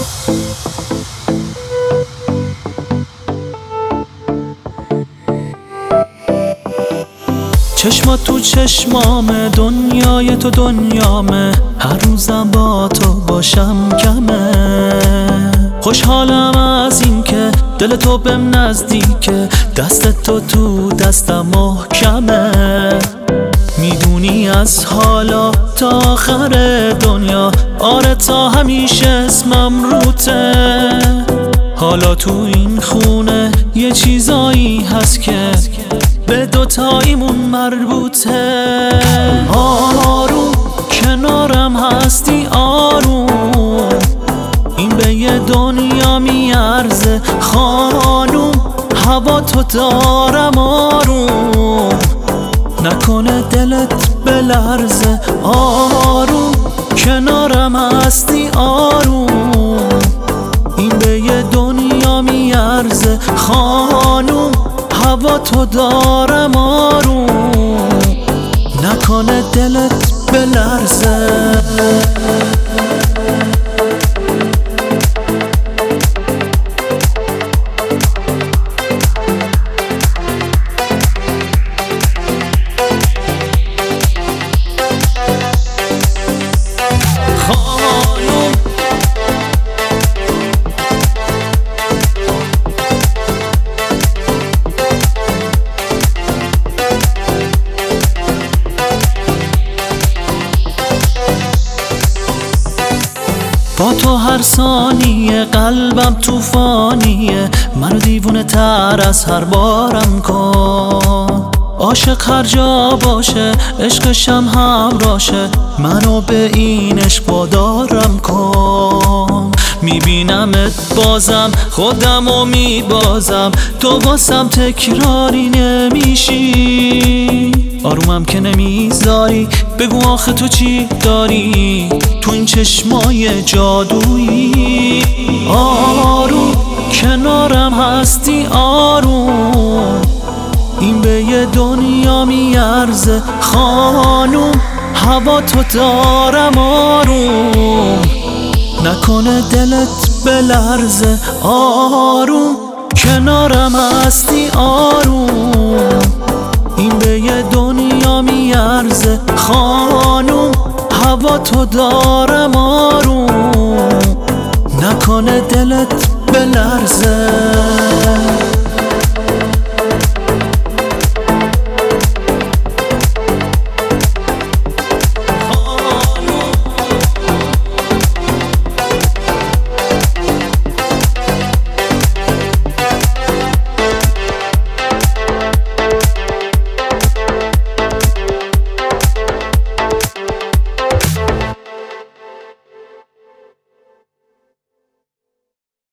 چشمات تو چشمامه، دنیای تو دنیامه، هر روزم با تو باشم کمه. خوشحالم از این که دل تو بهم نزدیکه، دست تو دستم محکمه. میدونی از حالا تا آخر دنیا، آره تا همیشه اسمم روته. حالا تو این خونه یه چیزایی هست که به دوتاییمون مربوطه. آروم کنارم هستی آروم، این به یه دنیا میارزه خانوم. هوا تو دارم آروم، نکنه دلت بلرزه. آروم کنارم هستی آروم، این به یه دنیا میارزه خانوم. هوا تو دارم آروم، نکنه دلت بلرزه. با تو هر ثانیه قلبم توفانیه، منو دیوونه تر از هر بارم کن. عاشق هر جا باشه عشقشم همراشه، منو به این عشق وادارم کن. میبینمت بازم خودمو میبازم، تو واسم تکراری نمیشی. آرومم که نمیذاری بگو آخه تو چی داری تو این چشمای جادویی. آروم کنارم هستی آروم، این به یه دنیا میارزه خانوم. هوا تو دارم آروم، نکنه دلت بلرزه. آروم کنارم هستی آروم، این به یه دنیا میارزه خانوم. هوا تو دارم آروم، نکنه دلت بلرزه.